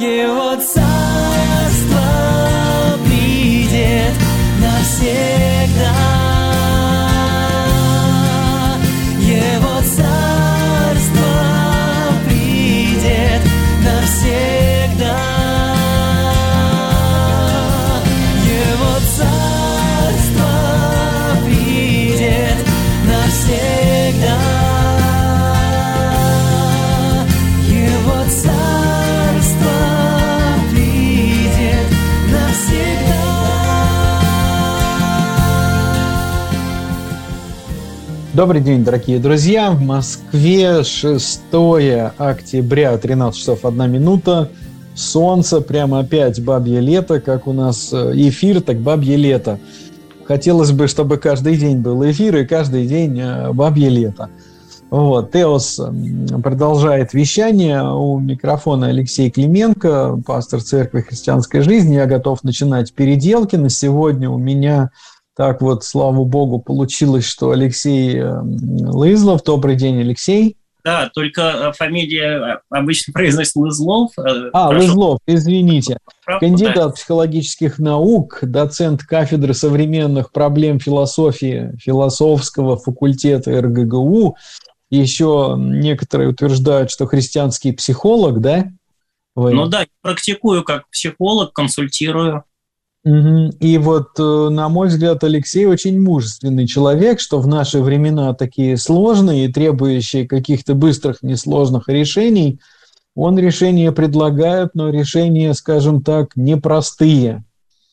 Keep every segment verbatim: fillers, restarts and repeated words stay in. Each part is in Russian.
Его царство придет навсегда. Его царство придет навсегда. Его царство придет навсегда. Его царство придет навсегда. Добрый день, дорогие друзья. В Москве шестое октября, тринадцать часов одна минута. Солнце, прямо опять бабье лето. Как у нас эфир, так бабье лето. Хотелось бы, чтобы каждый день был эфир и каждый день бабье лето. Вот. Теос продолжает вещание. У микрофона Алексей Клименко, пастор Церкви Христианской Жизни. Я готов начинать переделки. На сегодня у меня... Так вот, слава богу, получилось, что Алексей Лызлов. Добрый день, Алексей. Да, только фамилия обычно произносится Лызлов. А, Прошу. Лызлов, извините. Правда, Кандидат да. психологических наук, доцент кафедры современных проблем философии философского факультета эр гэ гэ у. Еще некоторые утверждают, что христианский психолог, да? Вы? Ну да, практикую как психолог, консультирую. И вот, на мой взгляд, Алексей очень мужественный человек, что в наши времена такие сложные и требующие каких-то быстрых, несложных решений, он решения предлагает, но решения, скажем так, непростые.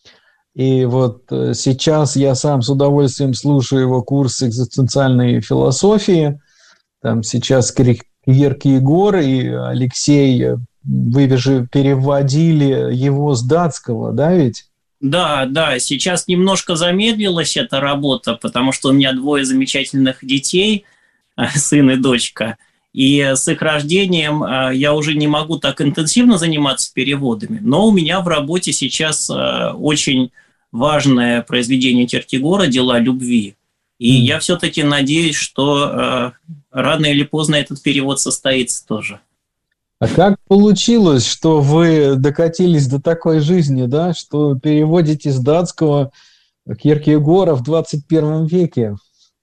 И вот сейчас я сам с удовольствием слушаю его курс экзистенциальной философии. Там сейчас Кьеркегор и Алексей, вы же переводили его с датского, да ведь? Да, да, сейчас немножко замедлилась эта работа, потому что у меня двое замечательных детей, сын и дочка, и с их рождением я уже не могу так интенсивно заниматься переводами, но у меня в работе сейчас очень важное произведение Кьеркегора «Дела любви», и mm. я все-таки надеюсь, что рано или поздно этот перевод состоится тоже. А как получилось, что вы докатились до такой жизни, да, что переводите с датского Кьеркегора в двадцать первом веке?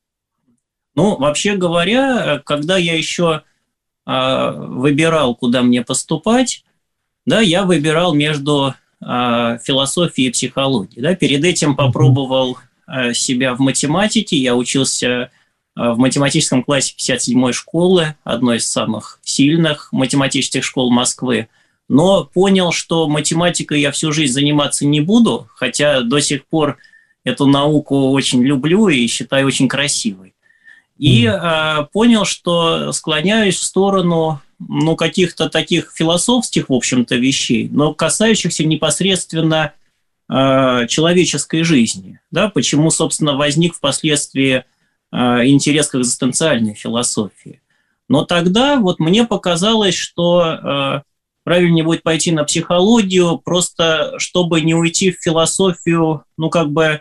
Ну, вообще говоря, когда я еще э, выбирал, куда мне поступать, да, я выбирал между э, философией и психологией. Да. Перед этим попробовал э, себя в математике, я учился в математическом классе пятьдесят седьмой школы, одной из самых сильных математических школ Москвы, но понял, что математикой я всю жизнь заниматься не буду, хотя до сих пор эту науку очень люблю и считаю очень красивой. И mm. э, понял, что склоняюсь в сторону ну, каких-то таких философских, в общем-то, вещей, но касающихся непосредственно э, человеческой жизни. Да? Почему, собственно, возник впоследствии интерес к экзистенциальной философии. Но тогда вот мне показалось, что э, правильнее будет пойти на психологию, просто чтобы не уйти в философию, ну как бы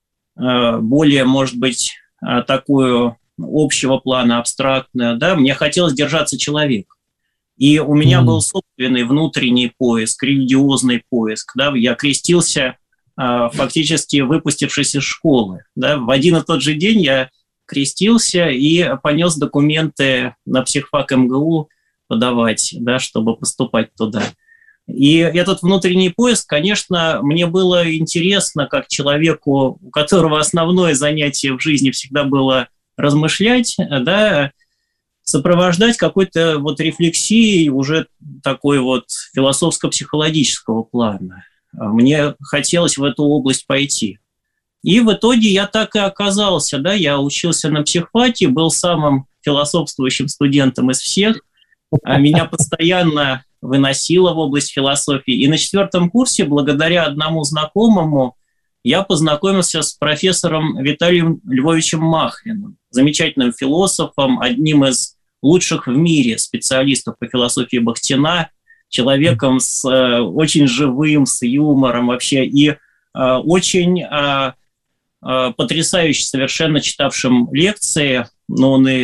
э, более, может быть, э, такую общего плана, абстрактную, да, мне хотелось держаться человека. И у меня mm-hmm. был собственный внутренний поиск, религиозный поиск, да, я крестился, э, фактически выпустившись из школы, да, в один и тот же день я крестился и понес документы на психфак эм гэ у подавать, да, чтобы поступать туда. И этот внутренний поиск, конечно, мне было интересно, как человеку, у которого основное занятие в жизни всегда было размышлять, да, сопровождать какой-то вот рефлексией уже такой вот философско-психологического плана. Мне хотелось в эту область пойти. И в итоге я так и оказался, да, я учился на психфаке, был самым философствующим студентом из всех, а меня постоянно выносило в область философии. И на четвертом курсе, благодаря одному знакомому, я познакомился с профессором Виталием Львовичем Махриным, замечательным философом, одним из лучших в мире специалистов по философии Бахтина, человеком с э, очень живым, с юмором вообще, и э, очень э, э, потрясающе совершенно читавшим лекции, но он и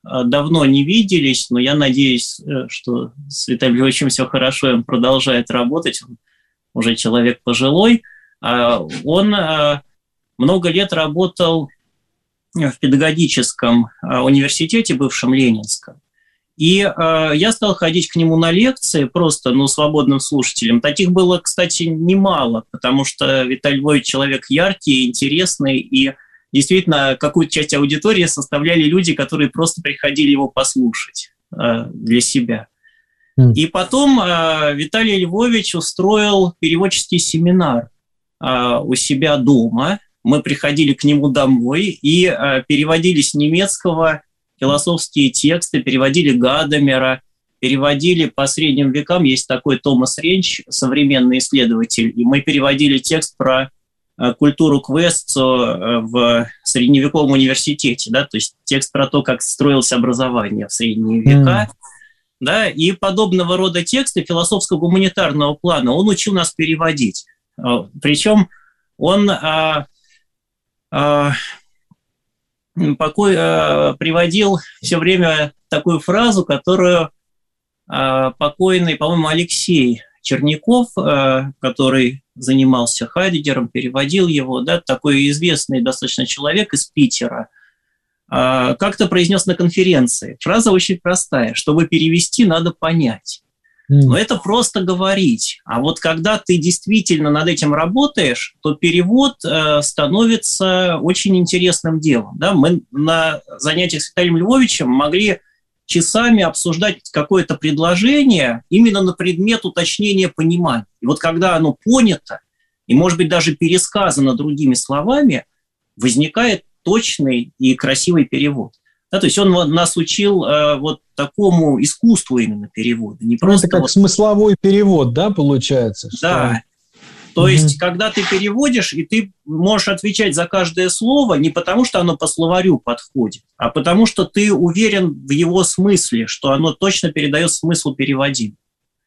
давно не виделись, но я надеюсь, что с Виталием Львовичем все хорошо, и он продолжает работать, он уже человек пожилой. Он много лет работал в педагогическом университете, бывшем Ленинском. И э, я стал ходить к нему на лекции просто, ну, свободным слушателем. Таких было, кстати, немало, потому что Виталий Львович человек яркий, интересный, и действительно какую-то часть аудитории составляли люди, которые просто приходили его послушать э, для себя. Mm. И потом э, Виталий Львович устроил переводческий семинар э, у себя дома. Мы приходили к нему домой и э, переводили с немецкого философские тексты, переводили Гадамера, переводили по средним векам. Есть такой Томас Ренч, современный исследователь, и мы переводили текст про э, культуру Квестцо э, в средневековом университете, да, то есть текст про то, как строилось образование в средние века. Mm. Да, и подобного рода тексты философско-гуманитарного плана он учил нас переводить. Э, причем он... Э, э, Покой, э, приводил все время такую фразу, которую э, покойный, по-моему, Алексей Черняков, э, который занимался Хайдеггером, переводил его, да, такой известный достаточно человек из Питера, э, как-то произнес на конференции. Фраза очень простая: чтобы перевести, надо понять. Но это просто говорить. А вот когда ты действительно над этим работаешь, то перевод э, становится очень интересным делом. Да? Мы на занятиях с Виталием Львовичем могли часами обсуждать какое-то предложение именно на предмет уточнения понимания. И вот когда оно понято, и, может быть, даже пересказано другими словами, возникает точный и красивый перевод. Да, то есть он нас учил э, вот такому искусству именно перевода. Не просто это как вот... смысловой перевод, да, получается? Что... Да. То mm-hmm. есть, когда ты переводишь, и ты можешь отвечать за каждое слово не потому, что оно по словарю подходит, а потому, что ты уверен в его смысле, что оно точно передает смысл переводимого.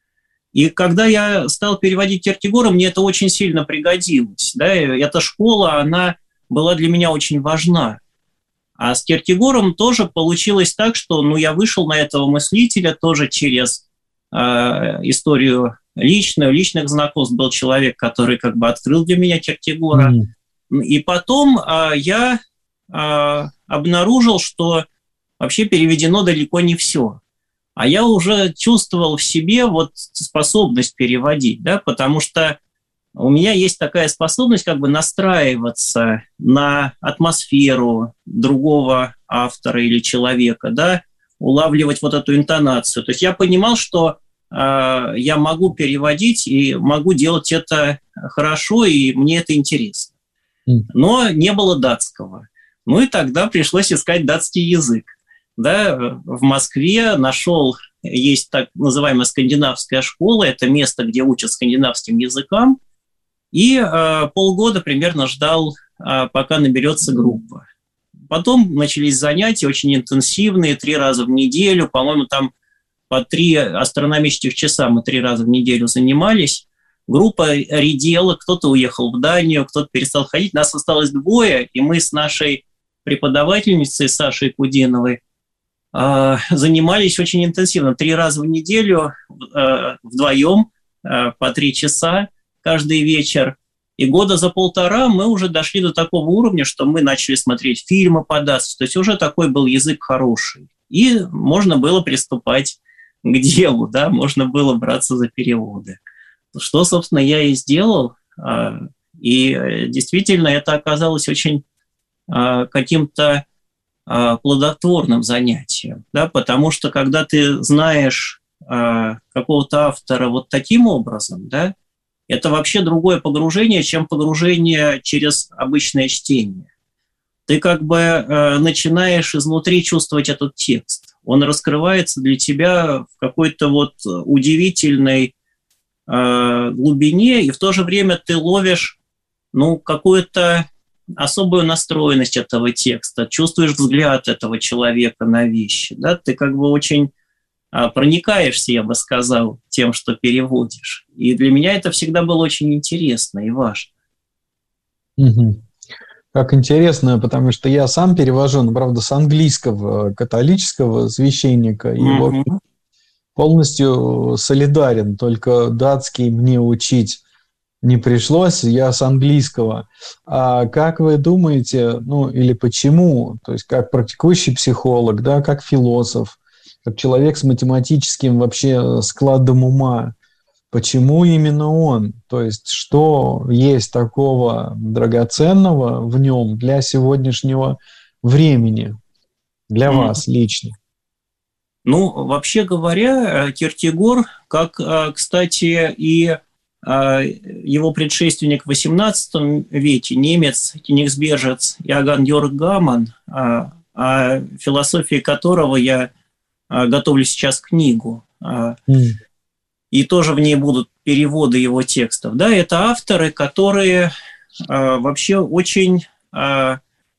И когда я стал переводить Кierкегора, мне это очень сильно пригодилось. Да? Эта школа, она была для меня очень важна. А с Кierкегором тоже получилось так, что ну, я вышел на этого мыслителя тоже через э, историю личную, личных знакомств. Был человек, который как бы открыл для меня Кierкегора. Mm-hmm. И потом э, я э, обнаружил, что вообще переведено далеко не все. А я уже чувствовал в себе вот способность переводить, да, потому что у меня есть такая способность как бы настраиваться на атмосферу другого автора или человека, да, улавливать вот эту интонацию. То есть я понимал, что э, я могу переводить и могу делать это хорошо, и мне это интересно. Но не было датского. Ну и тогда пришлось искать датский язык. Да, в Москве нашел, есть так называемая скандинавская школа, это место, где учат скандинавским языкам. И э, полгода примерно ждал, э, пока наберется группа. Потом начались занятия очень интенсивные, три раза в неделю. По-моему, там по три астрономических часа мы три раза в неделю занимались. Группа редела, кто-то уехал в Данию, кто-то перестал ходить. Нас осталось двое, и мы с нашей преподавательницей Сашей Кудиновой э, занимались очень интенсивно. Три раза в неделю э, вдвоем э, по три часа. Каждый вечер. И года за полтора мы уже дошли до такого уровня, что мы начали смотреть фильмы по датски. То есть уже такой был язык хороший. И можно было приступать к делу, да, можно было браться за переводы. Что, собственно, я и сделал. И действительно это оказалось очень каким-то плодотворным занятием. Да, потому что когда ты знаешь какого-то автора вот таким образом, да, это вообще другое погружение, чем погружение через обычное чтение. Ты как бы э, начинаешь изнутри чувствовать этот текст. Он раскрывается для тебя в какой-то вот удивительной э, глубине, и в то же время ты ловишь ну, какую-то особую настроенность этого текста, чувствуешь взгляд этого человека на вещи. Да? Ты как бы очень... проникаешься, я бы сказал, тем, что переводишь. И для меня это всегда было очень интересно и важно. Угу. Как интересно, потому что я сам перевожу, ну, правда, с английского католического священника, и Мгм. вот полностью солидарен, только датский мне учить не пришлось, я с английского. А как вы думаете, ну или почему, то есть как практикующий психолог, да, как философ, как человек с математическим вообще складом ума, почему именно он? То есть что есть такого драгоценного в нем для сегодняшнего времени, для Мгм. вас лично? Ну, вообще говоря, э, Кierkegaard, как, э, кстати, и э, его предшественник в восемнадцатом веке, немец, кенигсбержец Иоганн Георг Гаман, э, о философии которого я э, готовлю сейчас книгу, э, М. и тоже в ней будут переводы его текстов. Да, это авторы, которые э, вообще очень э,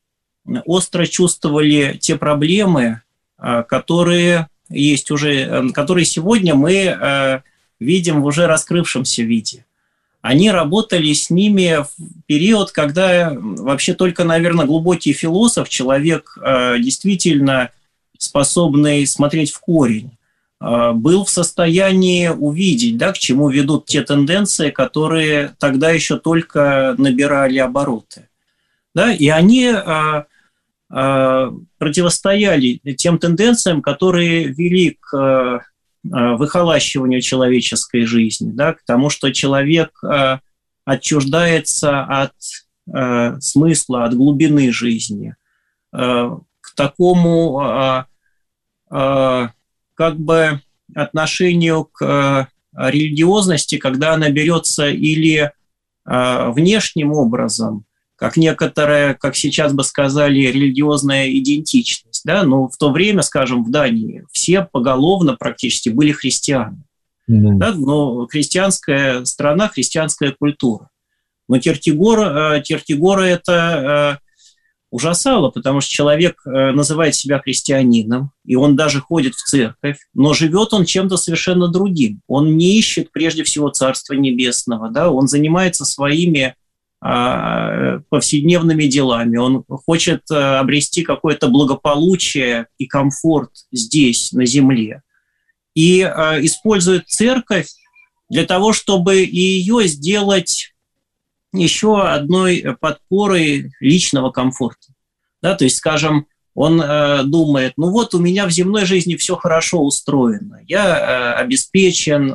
остро чувствовали те проблемы, э, которые есть уже, э, которые сегодня мы э, видим в уже раскрывшемся виде. Они работали с ними в период, когда вообще только, наверное, глубокий философ, человек э, действительно способный смотреть в корень, э, был в состоянии увидеть, да, к чему ведут те тенденции, которые тогда еще только набирали обороты. Да, и они э, э, противостояли тем тенденциям, которые вели к э, выхолащиванию человеческой жизни, да, к тому, что человек э, отчуждается от э, смысла, от глубины жизни, э, к такому э, э, как бы отношению к э, религиозности, когда она берется или э, внешним образом, как некоторая, как сейчас бы сказали, религиозная идентичность. Да? Но в то время, скажем, в Дании все поголовно практически были христиане. Mm-hmm. Да? Но христианская страна, христианская культура. Но Кierkegaard, Кierkegaard это ужасало, потому что человек называет себя христианином, и он даже ходит в церковь, но живет он чем-то совершенно другим. Он не ищет прежде всего Царства Небесного, да? Он занимается своими повседневными делами, он хочет обрести какое-то благополучие и комфорт здесь, на земле. И использует церковь для того, чтобы ее сделать еще одной подпорой личного комфорта. Да, то есть, скажем, он думает, ну вот у меня в земной жизни все хорошо устроено, я обеспечен,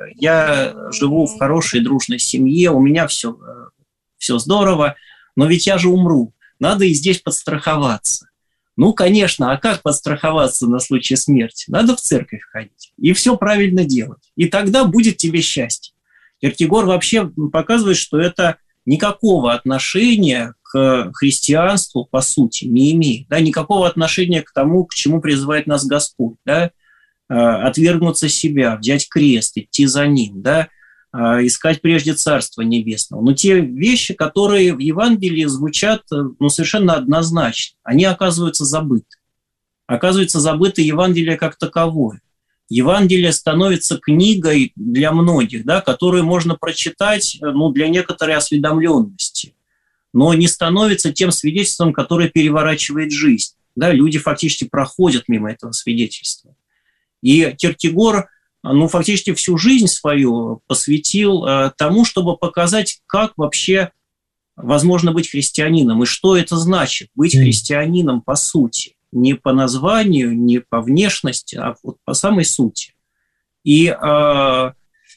я живу в хорошей дружной семье, у меня все... все здорово, но ведь я же умру, надо и здесь подстраховаться. Ну, конечно, а как подстраховаться на случай смерти? Надо в церковь ходить и все правильно делать, и тогда будет тебе счастье. Кierkegaard вообще показывает, что это никакого отношения к христианству, по сути, не имеет, да, никакого отношения к тому, к чему призывает нас Господь, да, отвергнуться себя, взять крест, идти за Ним, да, искать прежде Царства Небесного. Но те вещи, которые в Евангелии звучат ну, совершенно однозначно, они оказываются забыты. Оказывается, забыто Евангелие как таковое. Евангелие становится книгой для многих, да, которую можно прочитать ну, для некоторой осведомленности, но не становится тем свидетельством, которое переворачивает жизнь. Да, люди фактически проходят мимо этого свидетельства. И Кierkegaard ну, фактически всю жизнь свою посвятил э, тому, чтобы показать, как вообще возможно быть христианином, и что это значит быть mm. христианином по сути. Не по названию, не по внешности, а вот по самой сути. И, э, в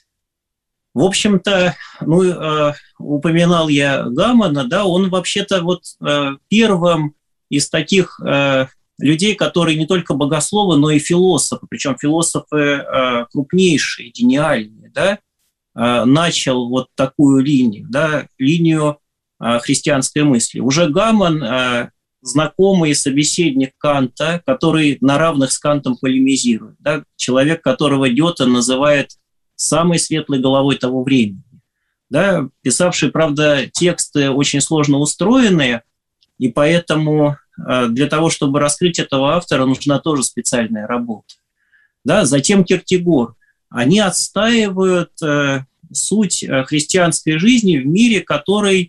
общем-то, ну, э, упоминал я Гамана, да, он вообще-то вот э, первым из таких... Э, людей, которые не только богословы, но и философы, причем философы э, крупнейшие, гениальные, да, э, начал вот такую линию, да, линию э, христианской мысли. Уже Гаман, э, знакомый собеседник Канта, который на равных с Кантом полемизирует, да, человек, которого Гёте называет самой светлой головой того времени, да, писавший, правда, тексты очень сложно устроенные, и поэтому для того, чтобы раскрыть этого автора, нужна тоже специальная работа. Да, затем Кierkegaard. Они отстаивают э, суть христианской жизни в мире, который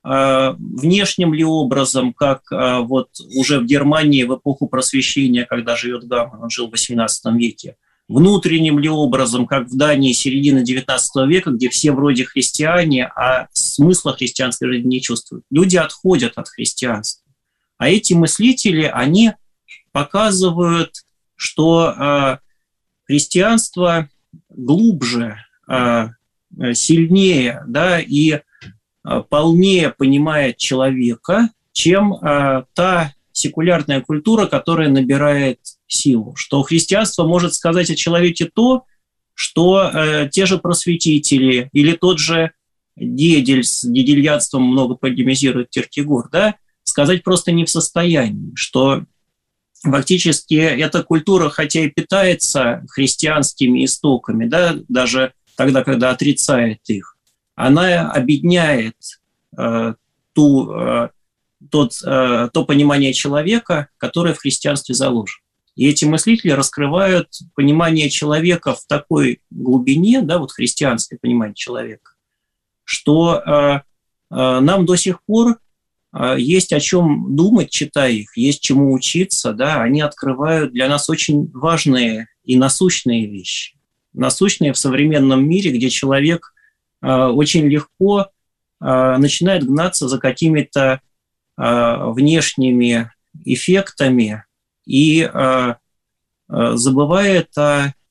внешним ли образом, как вот уже в Германии в эпоху Просвещения, когда живет Гамон, он жил в восемнадцатом веке, внутренним ли образом, как в Дании середины девятнадцатого века, где все вроде христиане, а смысла христианской жизни не чувствуют. Люди отходят от христианства. А эти мыслители, они показывают, что э, христианство глубже, э, сильнее, да, и э, полнее понимает человека, чем э, та секулярная культура, которая набирает силу. Что христианство может сказать о человеке то, что э, те же просветители или тот же Гегель с гегельянством много полемизирует Киркегор, да, сказать просто не в состоянии, что фактически эта культура, хотя и питается христианскими истоками, да, даже тогда, когда отрицает их, она обедняет э, ту, э, тот, э, то понимание человека, которое в христианстве заложено. И эти мыслители раскрывают понимание человека в такой глубине, да, вот христианское понимание человека, что э, э, нам до сих пор э, есть о чем думать, читая их, есть чему учиться, да, они открывают для нас очень важные и насущные вещи. Насущные в современном мире, где человек э, очень легко э, начинает гнаться за какими-то э, внешними эффектами, и э, э, забывает о э,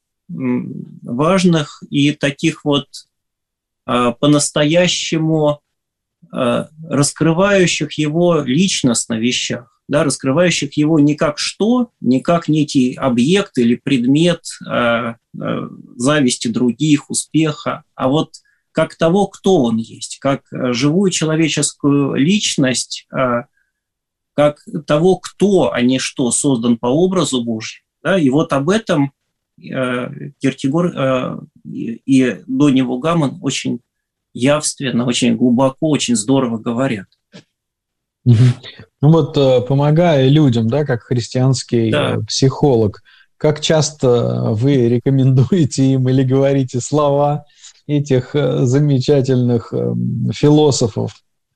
важных и таких вот э, по-настоящему э, раскрывающих его личностно вещах, да, раскрывающих его не как что, не как некий объект или предмет э, э, зависти других, успеха, а вот как того, кто он есть, как живую человеческую личность, э, как того, кто, а не что, создан по образу Божьему. Да? И вот об этом э, Киркегор э, и, и до него Гамон очень явственно, очень глубоко, очень здорово говорят. Ну вот, помогая людям, да, как христианский да. психолог, как часто вы рекомендуете им или говорите слова этих замечательных философов?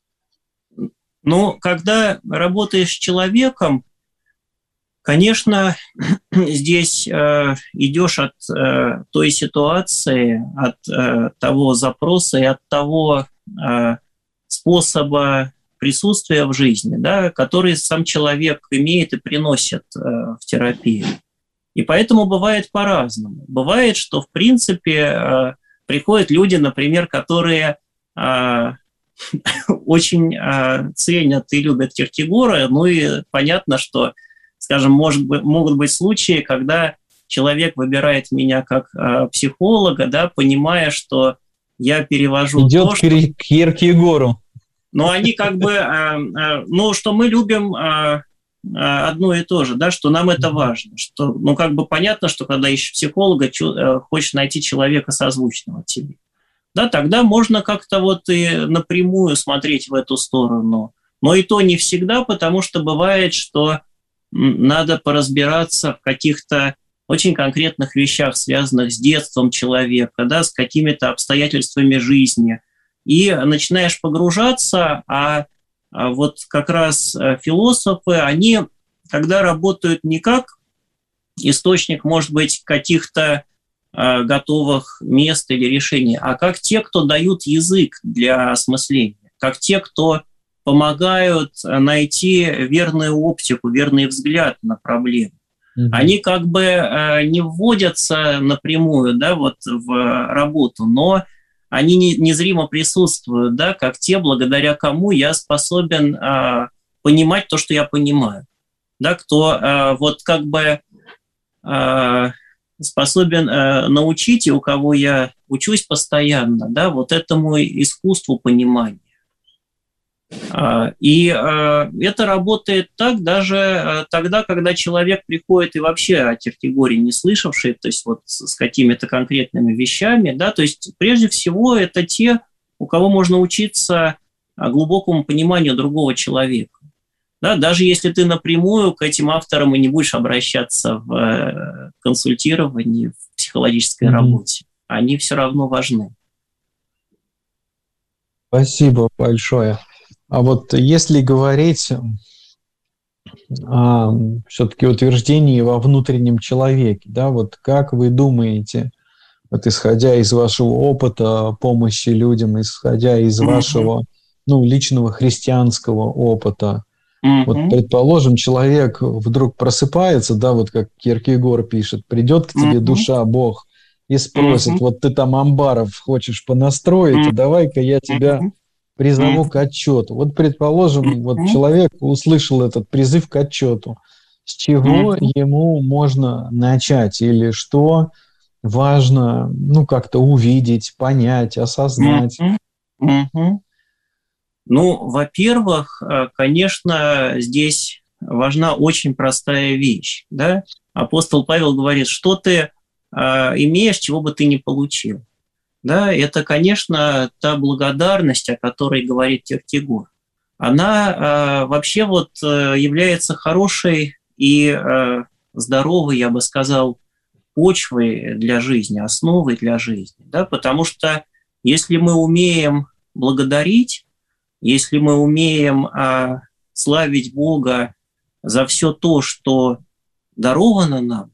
Ну, когда работаешь с человеком, конечно, здесь э, идешь от э, той ситуации, от э, того запроса и от того э, способа присутствия в жизни, да, который сам человек имеет и приносит э, в терапию. И поэтому бывает по-разному. Бывает, что, в принципе, э, приходят люди, например, которые... Э, очень э, ценят и любят Киркегора, ну и понятно, что, скажем, может быть, могут быть случаи, когда человек выбирает меня как э, психолога, да, понимая, что я перевожу идет то, что... к Киркегору. Но они как бы, э, э, ну, что мы любим э, э, одно и то же, да, что нам это важно, что, ну, как бы понятно, что когда ищешь психолога, чу, э, хочешь найти человека созвучного тебе. Да, тогда можно как-то вот и напрямую смотреть в эту сторону. Но и то не всегда, потому что бывает, что надо поразбираться в каких-то очень конкретных вещах, связанных с детством человека, да, с какими-то обстоятельствами жизни. И начинаешь погружаться, а, а вот как раз философы, они, когда работают не как источник, может быть, каких-то готовых мест или решений, а как те, кто дают язык для осмысления, как те, кто помогают найти верную оптику, верный взгляд на проблему. Mm-hmm. Они как бы не вводятся напрямую, да, вот в работу, но они незримо присутствуют, да, как те, благодаря кому я способен а, понимать то, что я понимаю. Да, кто а, вот как бы... А, способен э, научить, и у кого я учусь постоянно, да, вот этому искусству понимания. А, и а, это работает так даже а, тогда, когда человек приходит и вообще о Киркегоре не слышавший, то есть вот с, с какими-то конкретными вещами, да, то есть прежде всего это те, у кого можно учиться глубокому пониманию другого человека. Да, даже если ты напрямую к этим авторам и не будешь обращаться в консультировании, в психологической mm-hmm. работе, они все равно важны. Спасибо большое. А вот если говорить о все-таки утверждении во внутреннем человеке, да, вот как вы думаете, вот исходя из вашего опыта помощи людям, исходя из mm-hmm. вашего, ну, личного христианского опыта, mm-hmm. вот, предположим, человек вдруг просыпается, да, вот как Киркегор пишет, придет к тебе mm-hmm. душа, Бог, и спросит, mm-hmm. вот ты там амбаров хочешь понастроить, mm-hmm. давай-ка я тебя призову mm-hmm. к отчету. Вот, предположим, mm-hmm. вот человек услышал этот призыв к отчету. С чего mm-hmm. ему можно начать или что важно, ну, как-то увидеть, понять, осознать? Mm-hmm. Mm-hmm. Ну, во-первых, конечно, здесь важна очень простая вещь, да? Апостол Павел говорит, что ты э, имеешь, чего бы ты не получил. Да, это, конечно, та благодарность, о которой говорит Киркегор. Она э, вообще вот э, является хорошей и э, здоровой, я бы сказал, почвой для жизни, основой для жизни. Да, потому что если мы умеем благодарить, если мы умеем э, славить Бога за все то, что даровано нам,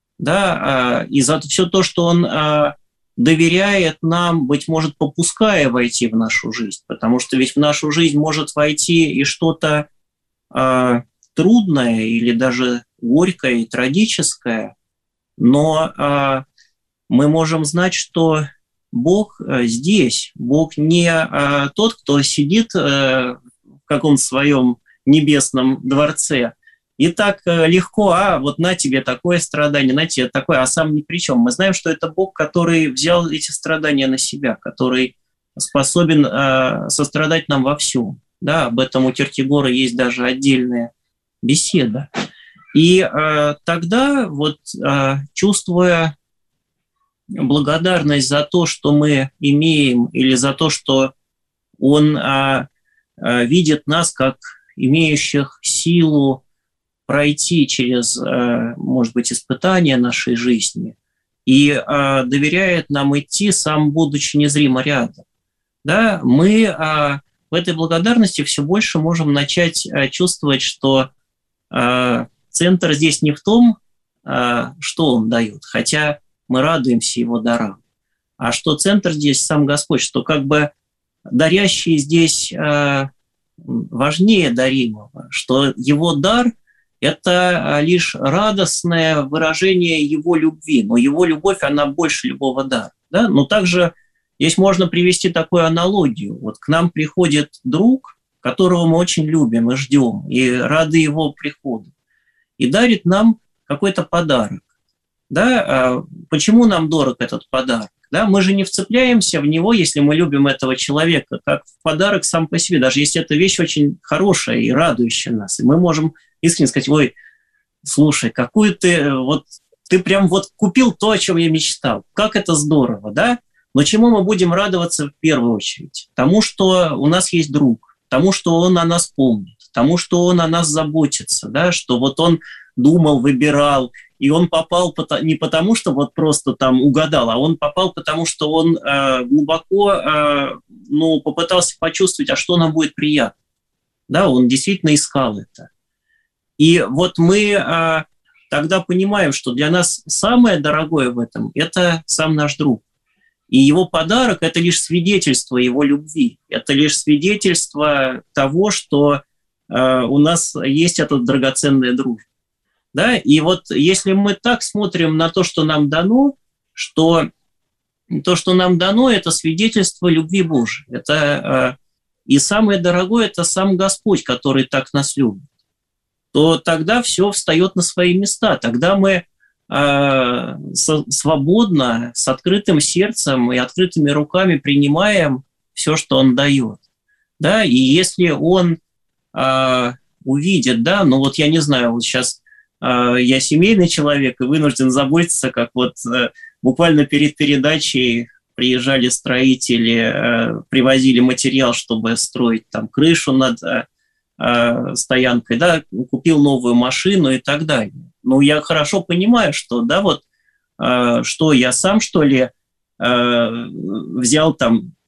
да, э, и за все то, что Он э, доверяет нам, быть может, попуская войти в нашу жизнь, потому что ведь в нашу жизнь может войти и что-то э, трудное или даже горькое и трагическое, но э, мы можем знать, что Бог э, здесь, Бог не э, тот, кто сидит э, в каком-то своем небесном дворце, и так легко, а вот на тебе такое страдание, на тебе такое, а сам ни при чем. Мы знаем, что это Бог, который взял эти страдания на себя, который способен э, сострадать нам во всем. Да, об этом у Киркегора есть даже отдельная беседа. И э, тогда, вот, э, чувствуя благодарность за то, что мы имеем, или за то, что Он э, э, видит нас как имеющих силу пройти через, может быть, испытания нашей жизни и доверяет нам идти, сам будучи незримо рядом. Да, мы в этой благодарности все больше можем начать чувствовать, что центр здесь не в том, что Он дает, хотя мы радуемся Его дарам, а что центр здесь сам Господь, что как бы дарящий здесь важнее даримого, что Его дар – это лишь радостное выражение Его любви, но Его любовь, она больше любого дара. Да? Но также здесь можно привести такую аналогию. Вот к нам приходит друг, которого мы очень любим и ждем, и рады Его приходу, и дарит нам какой-то подарок. Да? Почему нам дорог этот подарок? Да? Мы же не вцепляемся в него, если мы любим этого человека, как в подарок сам по себе, даже если эта вещь очень хорошая и радующая нас. И мы можем искренне сказать: ой, слушай, какую ты, вот ты прям вот купил то, о чем я мечтал. Как это здорово, да? Но чему мы будем радоваться в первую очередь? Тому, что у нас есть друг, тому, что он о нас помнит, тому, что он о нас заботится, да? Что вот он думал, выбирал, и он попал не потому, что вот просто там угадал, а он попал потому, что он э, глубоко э, ну, попытался почувствовать, а что нам будет приятно. Да, он действительно искал это. И вот мы э, тогда понимаем, что для нас самое дорогое в этом – это сам наш друг. И его подарок – это лишь свидетельство его любви. Это лишь свидетельство того, что э, у нас есть эта драгоценная дружба. Да? И вот если мы так смотрим на то, что нам дано, что то, что нам дано – это свидетельство любви Божией. Это, э, и самое дорогое – это сам Господь, который так нас любит. То тогда все встает на свои места. Тогда мы э, со, свободно, с открытым сердцем и открытыми руками принимаем все, что Он дает. Да? И если Он э, увидит, да, ну вот я не знаю, вот сейчас э, я семейный человек и вынужден заботиться, как вот э, буквально перед передачей приезжали строители, э, привозили материал, чтобы строить там крышу над э, стоянкой, да, купил новую машину и так далее. Ну, я хорошо понимаю, что, да, вот, э, что я сам, что ли, э, взял там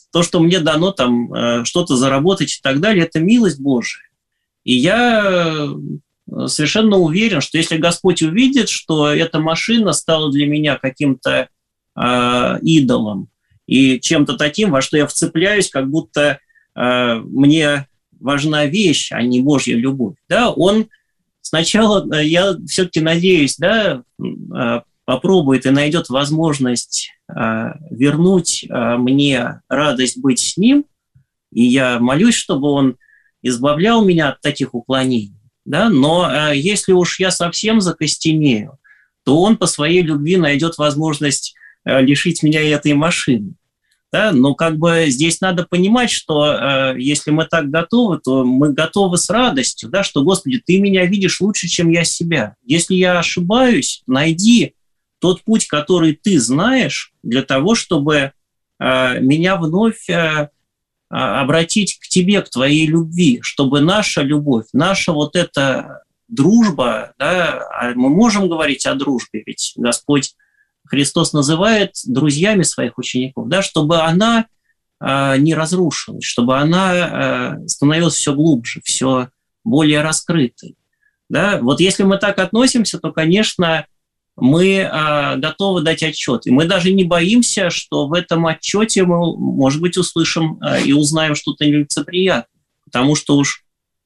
то, что мне дано там что-то заработать и так далее, это милость Божия. И я совершенно уверен, что если Господь увидит, что эта машина стала для меня каким-то э, идолом и чем-то таким, во что я вцепляюсь, как будто э, мне важна вещь, а не Божья любовь, да, он сначала, я все-таки надеюсь, да, э, попробует и найдет возможность э, вернуть э, мне радость быть с ним, и я молюсь, чтобы он избавлял меня от таких уклонений. Да? Но э, если уж я совсем закостенею, то он по своей любви найдет возможность э, лишить меня этой машины. Да? Но как бы здесь надо понимать, что э, если мы так готовы, то мы готовы с радостью, да? Что, Господи, Ты меня видишь лучше, чем я себя. Если я ошибаюсь, найди тот путь, который Ты знаешь, для того, чтобы э, меня вновь... Э, обратить к тебе, к твоей любви, чтобы наша любовь, наша вот эта дружба, да, мы можем говорить о дружбе, ведь Господь Христос называет друзьями своих учеников, да, чтобы она э, не разрушилась, чтобы она э, становилась все глубже, все более раскрытой. Да. Вот если мы так относимся, то, конечно, мы э, готовы дать отчет. И мы даже не боимся, что в этом отчете мы, может быть, услышим э, и узнаем что-то нелицеприятное. Потому что уж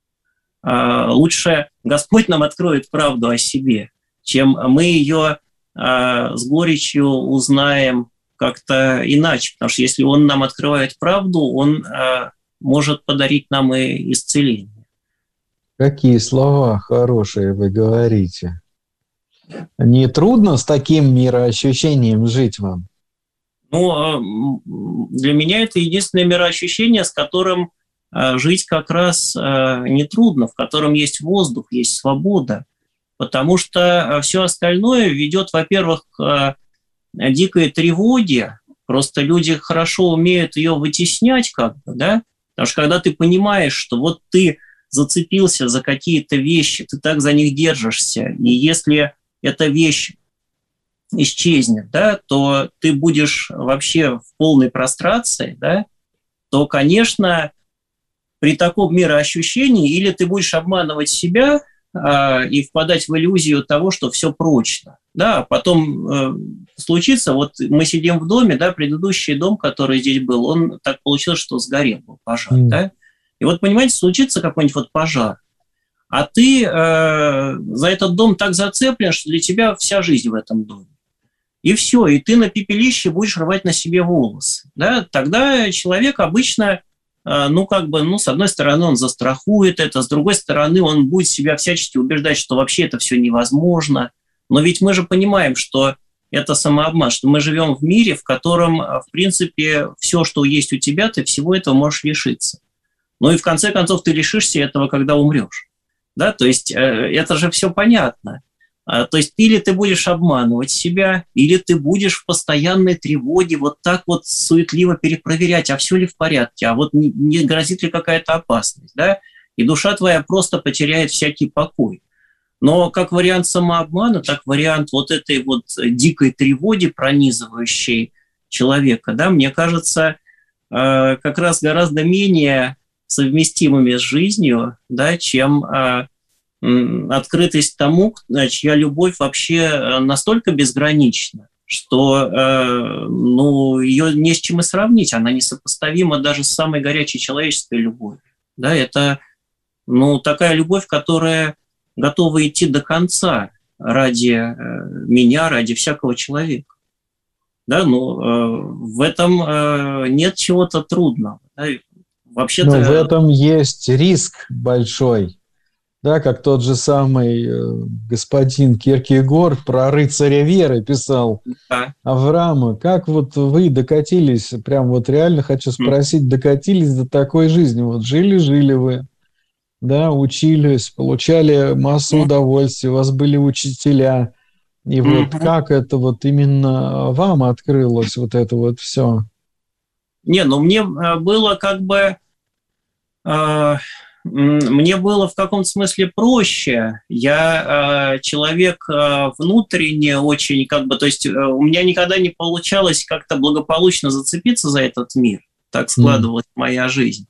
э, лучше Господь нам откроет правду о себе, чем мы ее э, с горечью узнаем как-то иначе. Потому что если Он нам открывает правду, Он э, может подарить нам и исцеление. Какие слова хорошие вы говорите. Не трудно с таким мироощущением жить вам? Ну, для меня это единственное мироощущение, с которым жить как раз нетрудно, в котором есть воздух, есть свобода. Потому что все остальное ведет, во-первых, к дикой тревоге. Просто люди хорошо умеют ее вытеснять как-то, да? Потому что когда ты понимаешь, что вот ты зацепился за какие-то вещи, ты так за них держишься, и если эта вещь исчезнет, да, то ты будешь вообще в полной прострации, да, то, конечно, при таком мироощущении или ты будешь обманывать себя э, и впадать в иллюзию того, что все прочно, да, а потом э, случится, вот мы сидим в доме, да, предыдущий дом, который здесь был, он так получилось, что сгорел, был пожар, mm. да, и вот, понимаете, случится какой-нибудь вот пожар, а ты э, за этот дом так зацеплен, что для тебя вся жизнь в этом доме. И все, и ты на пепелище будешь рвать на себе волосы. Да? Тогда человек обычно, э, ну, как бы, ну, с одной стороны, он застрахует это, с другой стороны, он будет себя всячески убеждать, что вообще это все невозможно. Но ведь мы же понимаем, что это самообман, что мы живем в мире, в котором, в принципе, все, что есть у тебя, ты всего этого можешь лишиться. Ну и в конце концов ты лишишься этого, когда умрешь. Да, то есть э, это же все понятно. А, то есть или ты будешь обманывать себя, или ты будешь в постоянной тревоге вот так вот суетливо перепроверять, а все ли в порядке, а вот не, не грозит ли какая-то опасность, да, и душа твоя просто потеряет всякий покой. Но как вариант самообмана, так вариант вот этой вот дикой тревоги, пронизывающей человека, да, мне кажется, э, как раз гораздо менее совместимыми с жизнью, да, чем э, открытость тому, чья любовь вообще настолько безгранична, что э, ну, ее не с чем и сравнить, она несопоставима даже с самой горячей человеческой любовью. Да, это ну, такая любовь, которая готова идти до конца ради э, меня, ради всякого человека. Да, ну, э, в этом э, нет чего-то трудного. Да. Вообще-то... Но в этом есть риск большой. Да, как тот же самый э, господин Киркегор про рыцаря веры писал да. Авраама. Как вот вы докатились, прям вот реально хочу спросить, докатились до такой жизни? Вот жили-жили вы, да, учились, получали массу удовольствия, у вас были учителя. И mm-hmm. вот как это вот именно вам открылось, вот это вот все? Не, ну мне было как бы... Э, мне было в каком-то смысле проще. Я э, человек э, внутренне очень как бы... То есть э, у меня никогда не получалось как-то благополучно зацепиться за этот мир. так складывалась mm. моя жизнь.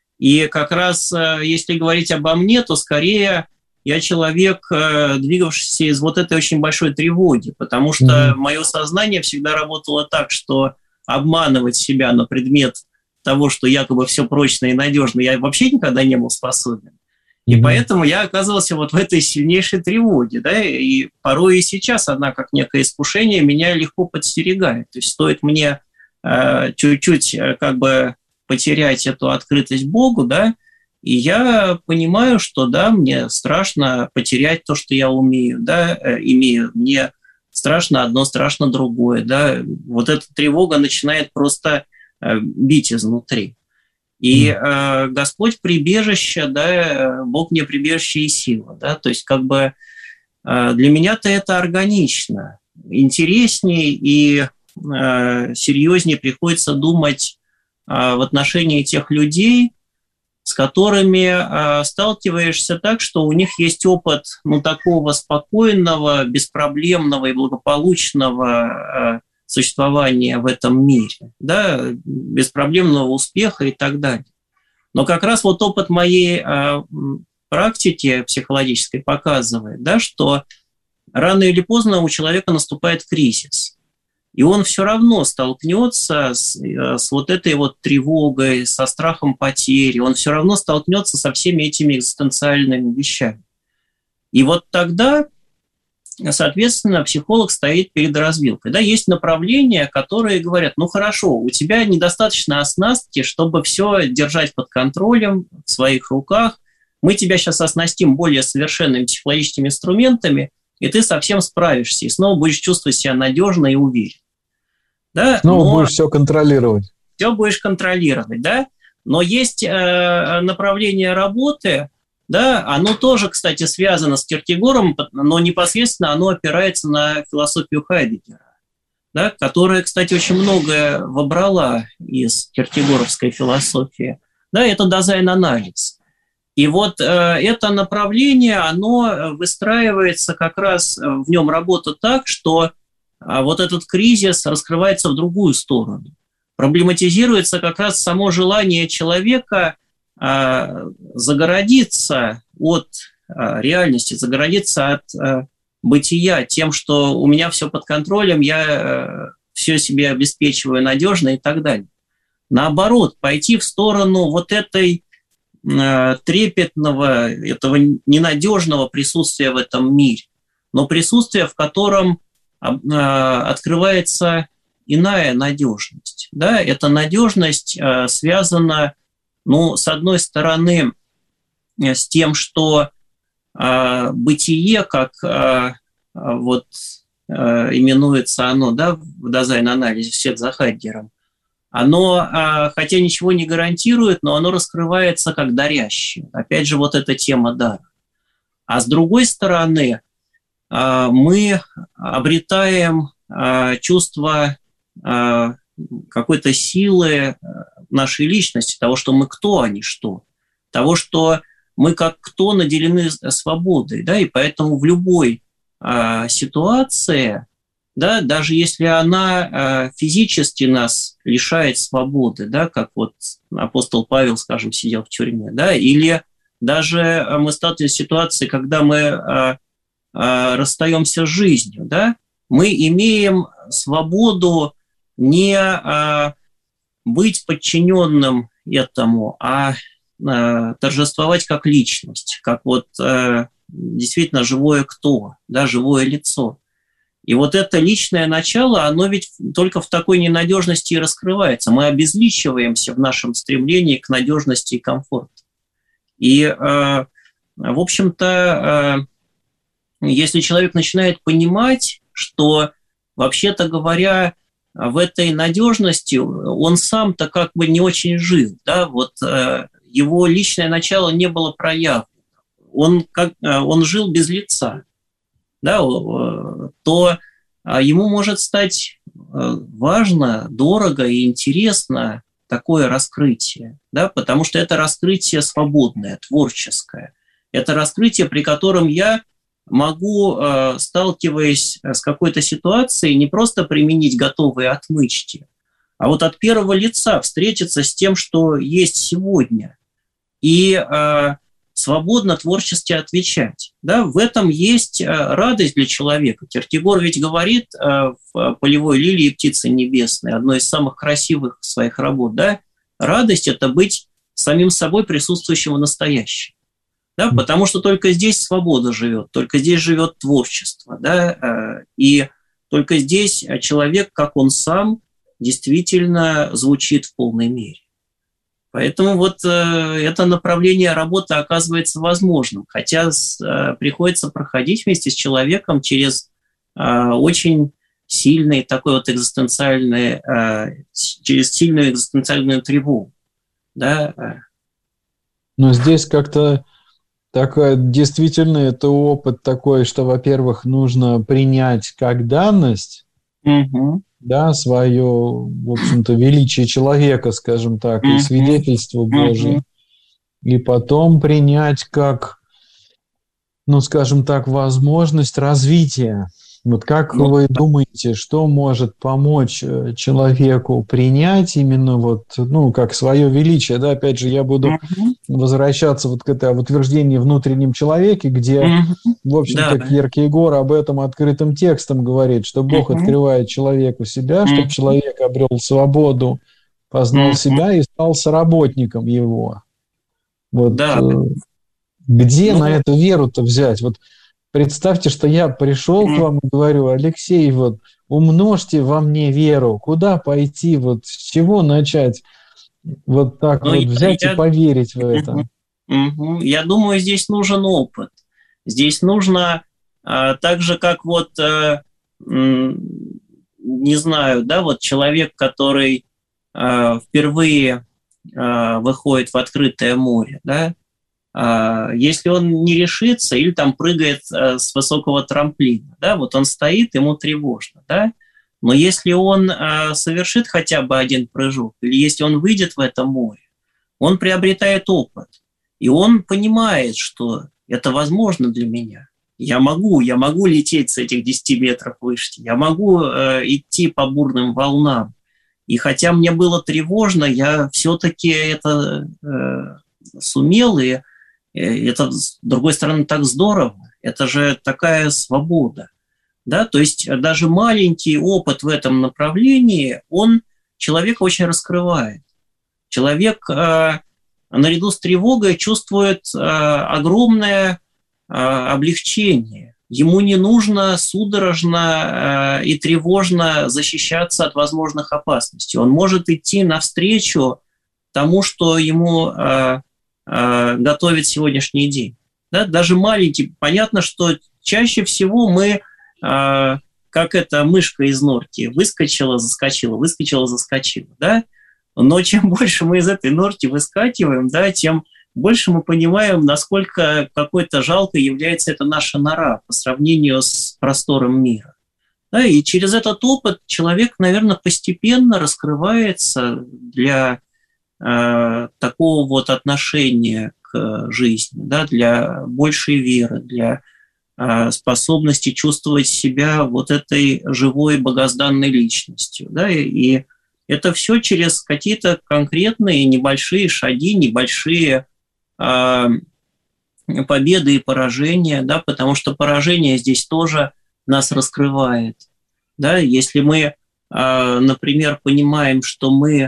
И как раз, если говорить обо мне, то скорее я человек, двигавшийся из вот этой очень большой тревоги, потому что mm-hmm. мое сознание всегда работало так, что обманывать себя на предмет того, что якобы все прочно и надежно, я вообще никогда не был способен. И mm-hmm. поэтому я оказывался вот в этой сильнейшей тревоге, да, и порой и сейчас она, как некое искушение, меня легко подстерегает. То есть стоит мне э, чуть-чуть э, как бы потерять эту открытость Богу, да, и я понимаю, что, да, мне страшно потерять то, что я умею, да, э, имею, мне страшно одно, страшно другое, да, вот эта тревога начинает просто э, бить изнутри. И э, Господь прибежище, да, Бог мне прибежище и сила, да, то есть как бы э, для меня-то это органично, интереснее и э, серьезнее приходится думать э, в отношении тех людей, с которыми э, сталкиваешься так, что у них есть опыт, ну, такого спокойного, беспроблемного и благополучного э, существования в этом мире, да, беспроблемного успеха и так далее. Но как раз вот опыт моей э, практики психологической показывает, да, что рано или поздно у человека наступает кризис, и он все равно столкнется с, с вот этой вот тревогой, со страхом потери, он все равно столкнется со всеми этими экзистенциальными вещами. И вот тогда, соответственно, психолог стоит перед развилкой. Да, есть направления, которые говорят, ну хорошо, у тебя недостаточно оснастки, чтобы все держать под контролем в своих руках, мы тебя сейчас оснастим более совершенными психологическими инструментами, и ты совсем справишься, и снова будешь чувствовать себя надежно и уверенно. Да? Снова будешь все контролировать. Все будешь контролировать, да? Но есть э, направление работы, да, оно тоже, кстати, связано с Кierkegaardом, но непосредственно оно опирается на философию Хайдеггера, да, которая, кстати, очень многое вобрала из кierkegaardовской философии. Да, это дизайн-анализ. И вот э, это направление, оно выстраивается как раз, в нем работа так, что э, вот этот кризис раскрывается в другую сторону. Проблематизируется как раз само желание человека э, загородиться от э, реальности, загородиться от э, бытия тем, что у меня все под контролем, я э, все себе обеспечиваю надежно и так далее. Наоборот, пойти в сторону вот этой трепетного, этого ненадежного присутствия в этом мире, но присутствие, в котором открывается иная надежность. Да? Эта надежность связана, ну, с одной стороны, с тем, что бытие, как вот именуется оно, да, в дизайн-анализе вслед за Хайдеггером, оно, хотя ничего не гарантирует, но оно раскрывается как дарящее. Опять же, вот эта тема дара. А с другой стороны, мы обретаем чувство какой-то силы нашей личности, того, что мы кто, а не что. Того, что мы как кто наделены свободой. Да? И поэтому в любой ситуации, да, даже если она э, физически нас лишает свободы, да, как вот апостол Павел, скажем, сидел в тюрьме, да, или даже мы сталкиваемся с ситуацией, когда мы э, э, расстаемся с жизнью, да, мы имеем свободу не э, быть подчиненным этому, а э, торжествовать как личность, как вот э, действительно живое кто, да, живое лицо. И вот это личное начало, оно ведь только в такой ненадежности и раскрывается. Мы обезличиваемся в нашем стремлении к надежности и комфорту. И, э, в общем-то, э, если человек начинает понимать, что, вообще-то говоря, в этой надежности он сам-то как бы не очень жил, да, вот э, его личное начало не было проявлено. Он, как, э, он жил без лица. Да, то ему может стать важно, дорого и интересно такое раскрытие, да, потому что это раскрытие свободное, творческое. Это раскрытие, при котором я могу, сталкиваясь с какой-то ситуацией, не просто применить готовые отмычки, а вот от первого лица встретиться с тем, что есть сегодня, и э, свободно творчески отвечать. Да, в этом есть э, радость для человека. Киркегор ведь говорит э, в «Полевой лилии птицы небесной», одной из самых красивых своих работ, да, радость – это быть самим собой, присутствующим в настоящем. Да, потому что только здесь свобода живет, только здесь живет творчество. Да, э, и только здесь человек, как он сам, действительно звучит в полной мере. Поэтому вот э, это направление работы оказывается возможным, хотя с, э, приходится проходить вместе с человеком через э, очень сильный такой вот экзистенциальный, э, через сильную экзистенциальную тревогу. Да. Но здесь как-то так, действительно это опыт такой, что, во-первых, нужно принять как данность, угу. да, свое, в общем-то, величие человека, скажем так, и свидетельство Божие, и потом принять как, ну, скажем так, возможность развития. Вот как ну, вы думаете, что может помочь человеку принять именно вот, ну, как свое величие, да, опять же, я буду uh-huh. возвращаться вот к этому утверждению внутреннем человеке, где, uh-huh. в общем-то, да. Киркегор об этом открытым текстом говорит, что Бог uh-huh. открывает человеку себя, uh-huh. чтобы человек обрел свободу, познал uh-huh. себя и стал соработником его. Вот да. где ну, на эту веру-то взять? Вот представьте, что я пришел к вам и говорю: Алексей, вот умножьте во мне веру. Куда пойти? Вот с чего начать? Вот так ну, вот взять я, и поверить в это. Угу. Я думаю, здесь нужен опыт. Здесь нужно а, так же, как вот, а, м, не знаю, да, вот человек, который а, впервые а, выходит в открытое море, да, если он не решится или там прыгает с высокого трамплина, да, вот он стоит, ему тревожно, да, но если он совершит хотя бы один прыжок, или если он выйдет в это море, он приобретает опыт, и он понимает, что это возможно для меня. Я могу, я могу лететь с этих десяти метров выше, я могу идти по бурным волнам, и хотя мне было тревожно, я все-таки это сумел, и это, с другой стороны, так здорово. Это же такая свобода. Да? То есть даже маленький опыт в этом направлении, он человека очень раскрывает. Человек э, наряду с тревогой чувствует э, огромное э, облегчение. Ему не нужно судорожно э, и тревожно защищаться от возможных опасностей. Он может идти навстречу тому, что ему э, готовит сегодняшний день. Да? Даже маленький. Понятно, что чаще всего мы, как эта мышка из норки, выскочила, заскочила, выскочила, заскочила. Да? Но чем больше мы из этой норки выскакиваем, да, тем больше мы понимаем, насколько какой-то жалкой является эта наша нора по сравнению с простором мира. Да? И через этот опыт человек, наверное, постепенно раскрывается для такого вот отношения к жизни, да, для большей веры, для э, способности чувствовать себя вот этой живой богозданной личностью. Да, и, и это все через какие-то конкретные небольшие шаги, небольшие э, победы и поражения, да, потому что поражение здесь тоже нас раскрывает. Да, если мы, э, например, понимаем, что мы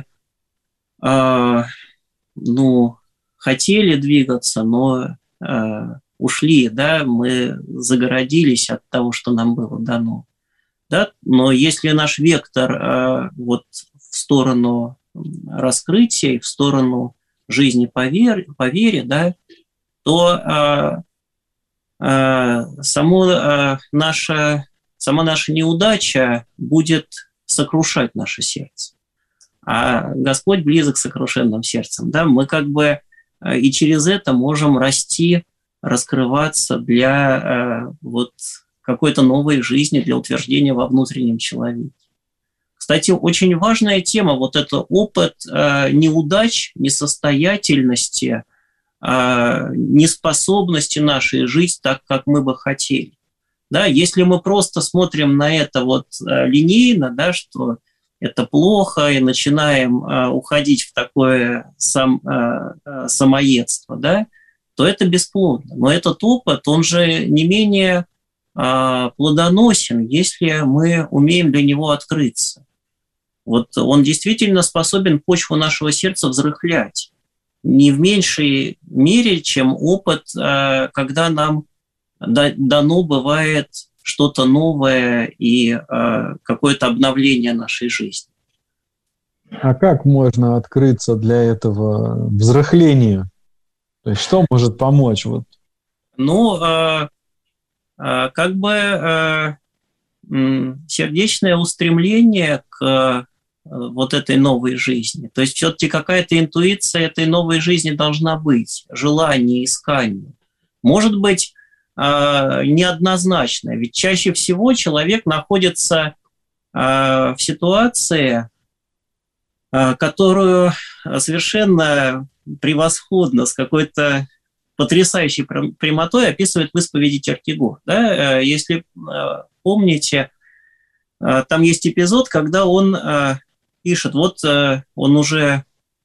Uh, ну, хотели двигаться, но uh, ушли, да, мы загородились от того, что нам было дано. Да? Но если наш вектор uh, вот в сторону раскрытия, в сторону жизни по вере, по вере, да, то uh, uh, само, uh, наша, сама наша неудача будет сокрушать наше сердце. А Господь близок к сокрушенным сердцам. Да? Мы как бы и через это можем расти, раскрываться для э, вот, какой-то новой жизни, для утверждения во внутреннем человеке. Кстати, очень важная тема, вот это опыт э, неудач, несостоятельности, э, неспособности нашей жить так, как мы бы хотели. Да? Если мы просто смотрим на это вот э, линейно, да, что это плохо, и начинаем э, уходить в такое сам, э, самоедство, да, то это бесплодно. Но этот опыт, он же не менее э, плодоносен, если мы умеем для него открыться. Вот он действительно способен почву нашего сердца взрыхлять. Не в меньшей мере, чем опыт, э, когда нам дано бывает что-то новое и э, какое-то обновление нашей жизни. А как можно открыться для этого взрыхления? То есть что может помочь? Вот. Ну, э, э, как бы э, э, сердечное устремление к э, вот этой новой жизни. То есть все-таки какая-то интуиция этой новой жизни должна быть, желание, искание. Может быть, неоднозначно. Ведь чаще всего человек находится в ситуации, которую совершенно превосходно, с какой-то потрясающей прямотой описывает в исповеди Киркегор. Да? Если помните, там есть эпизод, когда он пишет, вот он уже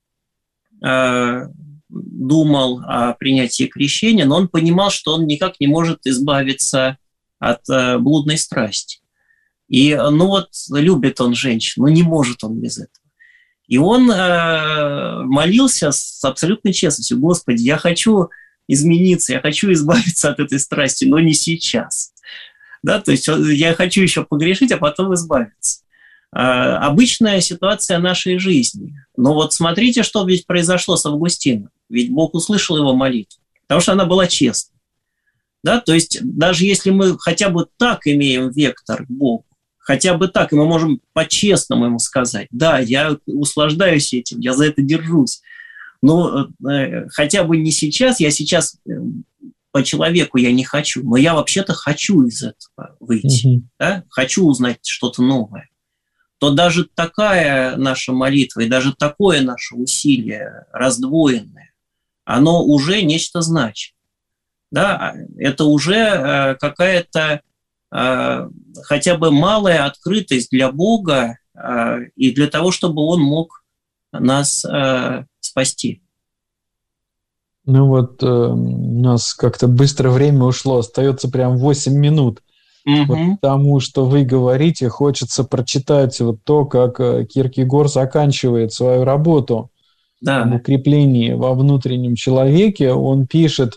думал о принятии крещения, но он понимал, что он никак не может избавиться от э, блудной страсти. И, ну вот, любит он женщин, но не может он без этого. И он э, молился с абсолютной честностью: Господи, я хочу измениться, я хочу избавиться от этой страсти, но не сейчас. Да, то есть я хочу еще погрешить, а потом избавиться. Э, обычная ситуация нашей жизни. Но вот смотрите, что ведь произошло с Августином. Ведь Бог услышал его молитву, потому что она была честной. Да? То есть даже если мы хотя бы так имеем вектор к Богу, хотя бы так, и мы можем по-честному ему сказать: да, я услаждаюсь этим, я за это держусь, но э, хотя бы не сейчас, я сейчас э, по человеку я не хочу, но я вообще-то хочу из этого выйти, mm-hmm. да? Хочу узнать что-то новое. То даже такая наша молитва и даже такое наше усилие раздвоенное, оно уже нечто значит. Да? Это уже э, какая-то э, хотя бы малая открытость для Бога э, и для того, чтобы Он мог нас э, спасти. Ну вот э, у нас как-то быстро время ушло, остается прям восемь минут. Угу. Вот тому, что вы говорите, хочется прочитать вот то, как Киркегор заканчивает свою работу. Да. Об укреплении во внутреннем человеке. Он пишет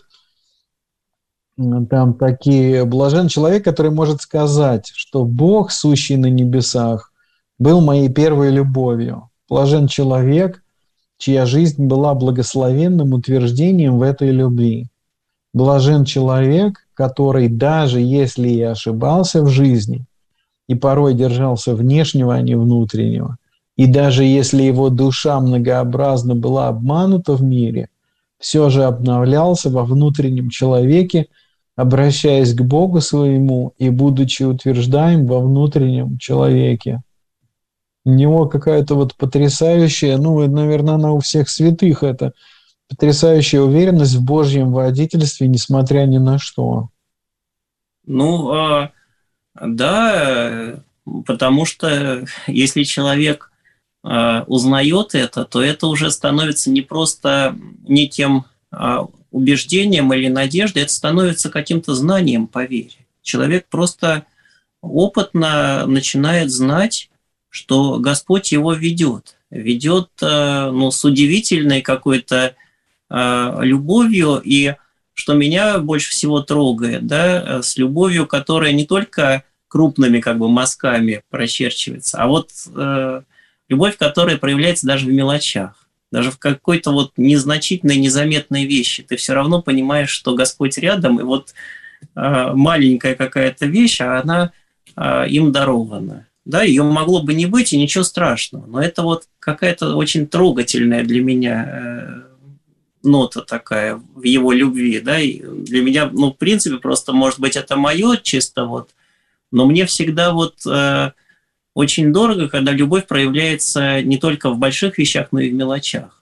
там такие: блажен человек, который может сказать, что Бог, сущий на небесах, был моей первой любовью. Блажен человек, чья жизнь была благословенным утверждением в этой любви. Блажен человек, который, даже если и ошибался в жизни, и порой держался внешнего, а не внутреннего, и даже если его душа многообразно была обманута в мире, все же обновлялся во внутреннем человеке, обращаясь к Богу своему и будучи утверждаем во внутреннем человеке. У него какая-то вот потрясающая, ну, наверное, она у всех святых, это потрясающая уверенность в Божьем водительстве, несмотря ни на что. Ну, да, потому что если человек узнает это, то это уже становится не просто неким убеждением или надеждой, это становится каким-то знанием по вере. Человек просто опытно начинает знать, что Господь его ведет. Ведет ну, с удивительной какой-то любовью, и что меня больше всего трогает, да, с любовью, которая не только крупными как бы мазками прочерчивается, а вот э, любовь, которая проявляется даже в мелочах, даже в какой-то вот незначительной, незаметной вещи. Ты все равно понимаешь, что Господь рядом, и вот э, маленькая какая-то вещь, а она э, им дарована. Да, ее могло бы не быть, и ничего страшного, но это вот какая-то очень трогательная для меня э, нота такая в его любви, да, и для меня, ну, в принципе, просто, может быть, это мое чисто вот, но мне всегда вот э, очень дорого, когда любовь проявляется не только в больших вещах, но и в мелочах.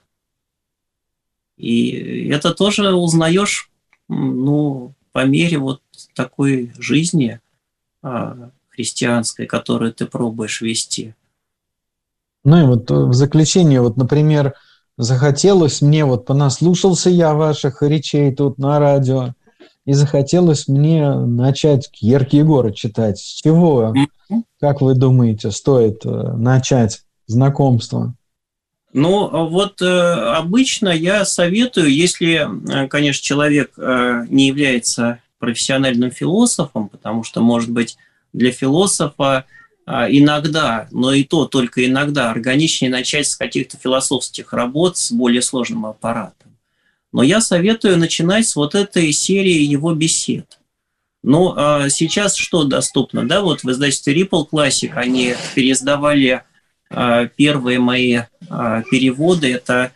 И это тоже узнаешь, ну, по мере вот такой жизни э, христианской, которую ты пробуешь вести. Ну и вот в заключение, вот, например, захотелось мне, вот понаслушался я ваших речей тут на радио, и захотелось мне начать Кьеркегора читать. С чего, как вы думаете, стоит начать знакомство? Ну, вот э, обычно я советую, если, э, конечно, человек э, не является профессиональным философом, потому что, может быть, для философа э, иногда, но и то только иногда, органичнее начать с каких-то философских работ с более сложным аппаратом. Но я советую начинать с вот этой серии его бесед. Ну, э, сейчас что доступно? Да, вот в издательстве Ripple Classic они переиздавали первые мои переводы. Это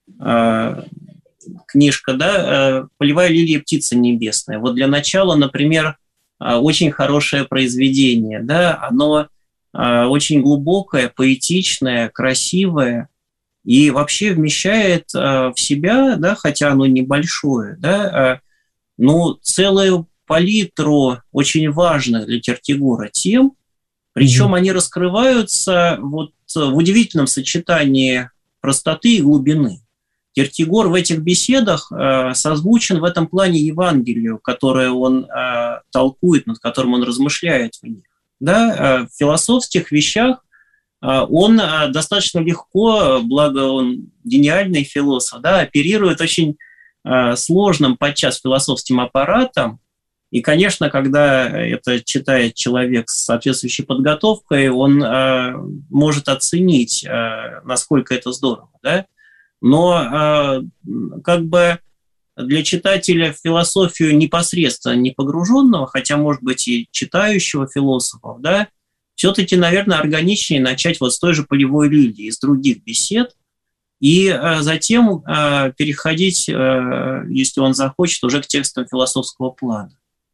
книжка, да, «Полевая лилия, птица небесная». Вот для начала, например, очень хорошее произведение, да, оно очень глубокое, поэтичное, красивое и вообще вмещает в себя, да, хотя оно небольшое, да, ну, целую палитру очень важных для Кьеркегора тем, причем mm-hmm. они раскрываются вот в удивительном сочетании простоты и глубины. Кьеркегор в этих беседах э, созвучен в этом плане Евангелию, которое он э, толкует, над которым он размышляет в них. Да? Э, в философских вещах э, он э, достаточно легко, благо он гениальный философ, да, оперирует очень э, сложным подчас философским аппаратом. И, конечно, когда это читает человек с соответствующей подготовкой, он э, может оценить, э, насколько это здорово. Да? Но э, как бы для читателя в философию непосредственно не погруженного, хотя, может быть, и читающего философов, да, все-таки, наверное, органичнее начать вот с той же «Полевой лилии», из других бесед, и э, затем э, переходить, э, если он захочет, уже к текстам философского плана.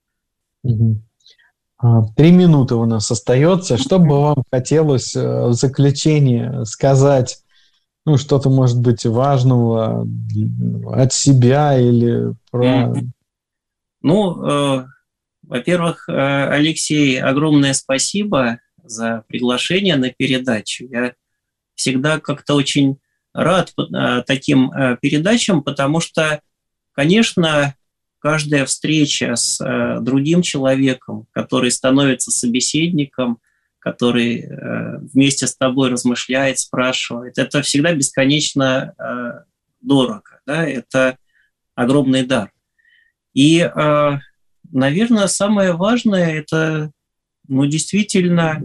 Три минуты у нас остается. Что бы вам хотелось в заключение сказать? Ну, что-то, может быть, важного от себя или про... Ну, э, во-первых, Алексей, огромное спасибо за приглашение на передачу. Я всегда как-то очень рад э, таким э, передачам, потому что, конечно, каждая встреча с э, другим человеком, который становится собеседником, который э, вместе с тобой размышляет, спрашивает, это всегда бесконечно э, дорого, да? Это огромный дар. И, э, наверное, самое важное – это, ну, действительно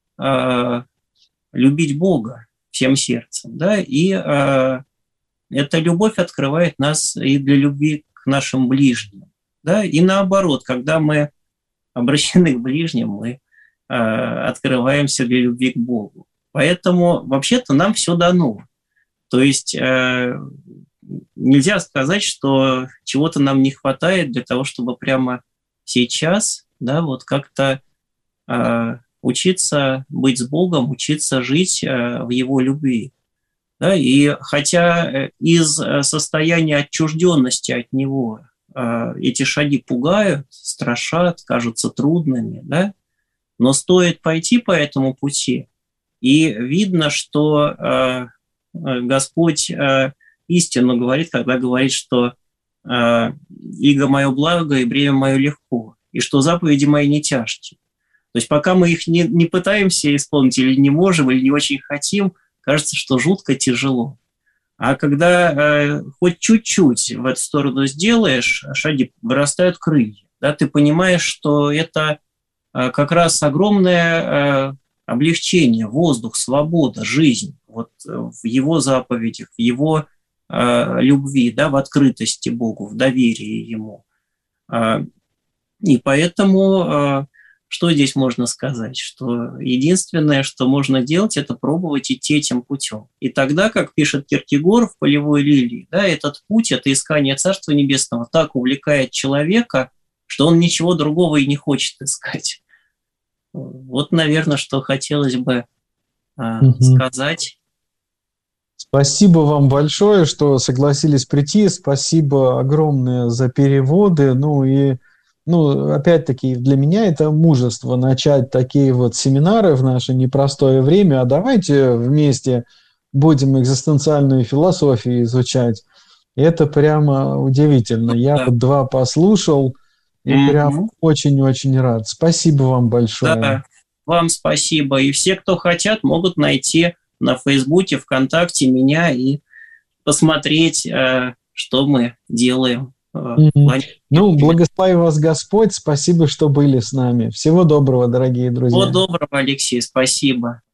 э, любить Бога всем сердцем, да? И э, эта любовь открывает нас и для любви к нашим ближним. Да? И наоборот, когда мы обращены к ближним, мы э, открываемся для любви к Богу. Поэтому вообще-то нам все дано. То есть э, нельзя сказать, что чего-то нам не хватает для того, чтобы прямо сейчас, да, вот как-то э, учиться быть с Богом, учиться жить э, в Его любви. Да, и хотя из состояния отчужденности от него э, эти шаги пугают, страшат, кажутся трудными, да, но стоит пойти по этому пути, и видно, что э, Господь э, истину говорит, когда говорит, что э, «Иго мое благо и бремя мое легко», и что заповеди мои не тяжкие. То есть пока мы их не, не пытаемся исполнить или не можем, или не очень хотим, кажется, что жутко тяжело. А когда э, хоть чуть-чуть в эту сторону сделаешь, шаги вырастают крылья. Да, ты понимаешь, что это э, как раз огромное э, облегчение, воздух, свобода, жизнь вот, э, в Его заповедях, в Его э, любви, да, в открытости Богу, в доверии Ему. Э, и поэтому... Э, Что здесь можно сказать? Что единственное, что можно делать, это пробовать идти этим путем. И тогда, как пишет Кьеркегор в «Полевой лилии», да, этот путь, это искание Царства Небесного так увлекает человека, что он ничего другого и не хочет искать. Вот, наверное, что хотелось бы а, угу. сказать. Спасибо вам большое, что согласились прийти. Спасибо огромное за переводы. Ну и ну, опять-таки, для меня это мужество начать такие вот семинары в наше непростое время, а давайте вместе будем экзистенциальную философию изучать. И это прямо удивительно. Я Да. вот два послушал и Мгм. прям очень-очень рад. Спасибо вам большое. Да, вам спасибо. И все, кто хотят, могут найти на Фейсбуке, ВКонтакте меня и посмотреть, э, что мы делаем. э, в Мгм. плане- Ну, благослови вас Господь. Спасибо, что были с нами. Всего доброго, дорогие Всего друзья. доброго, Алексей, спасибо.